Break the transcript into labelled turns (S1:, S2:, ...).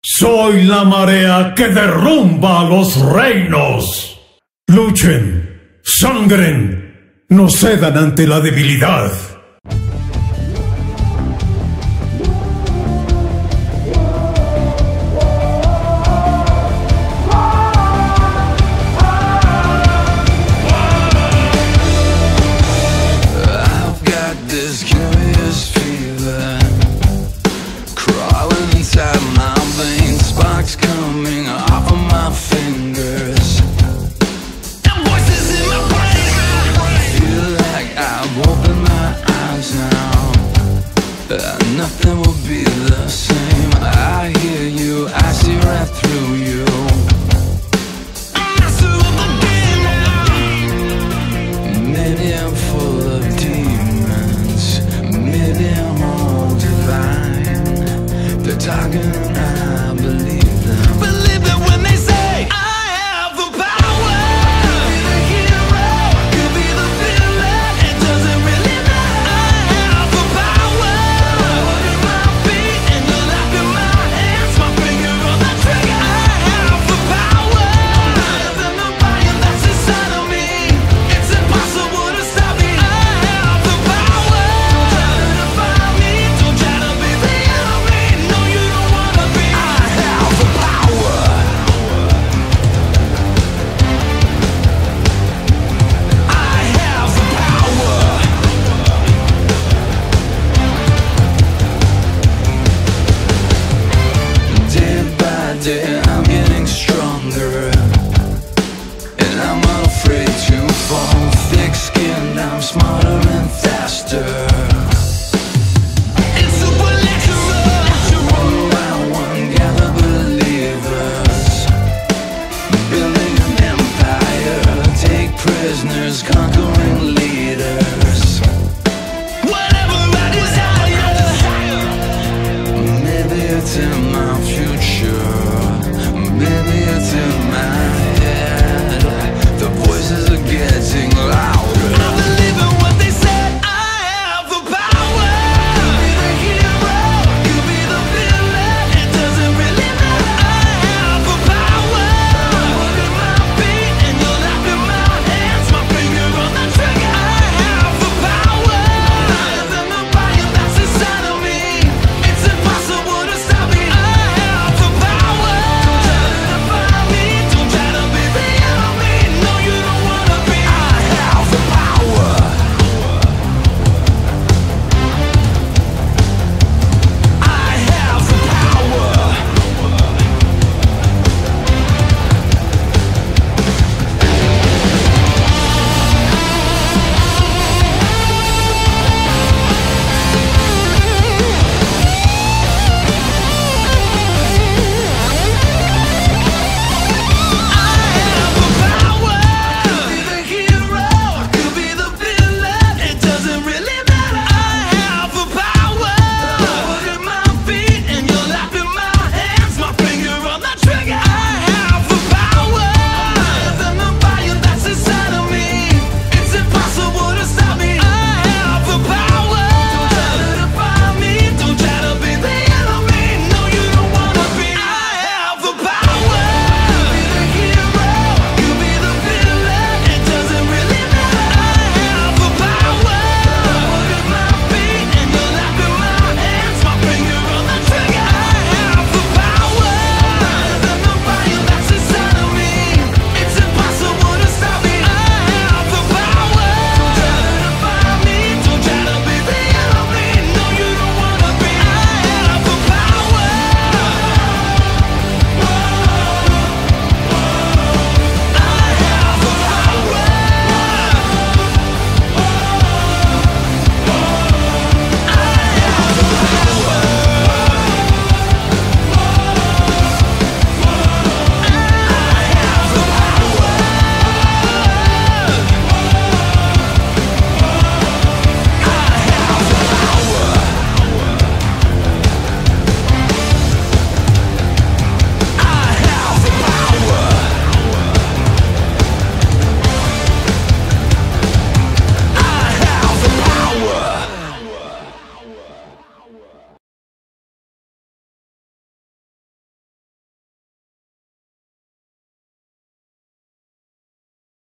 S1: Soy la marea que derrumba los reinos. Luchen, sangren, no cedan ante la debilidad.
S2: I've got this curious fever crawling inside my veins, sparks coming off of my fingers, and voices in my brain. I feel like I've opened my eyes now. Nothing will be the same. I hear you, I see right through you. I'm master of the game now. Maybe I'm full of demons, maybe I'm all divine. They're talking and I believe them. Believe it when they say I have the power. Could be the hero, could be the villain, it doesn't really matter. I have the power. In my feet and the life in my hands, my finger on the trigger. I have the power. I'm better than the lion that's inside of me. It's impossible to stop me. I have the power. Don't try to define me, don't try to be the enemy. No, you don't wanna be. I have the power. I have the power. Day by day I'm getting stronger, and I'm unafraid to fall. Thick-skinned, I'm smarter and faster. It's supernatural. One by one, gather believers, building an empire. Take prisoners, conquering leaders. Whatever I desire, maybe it's in my future.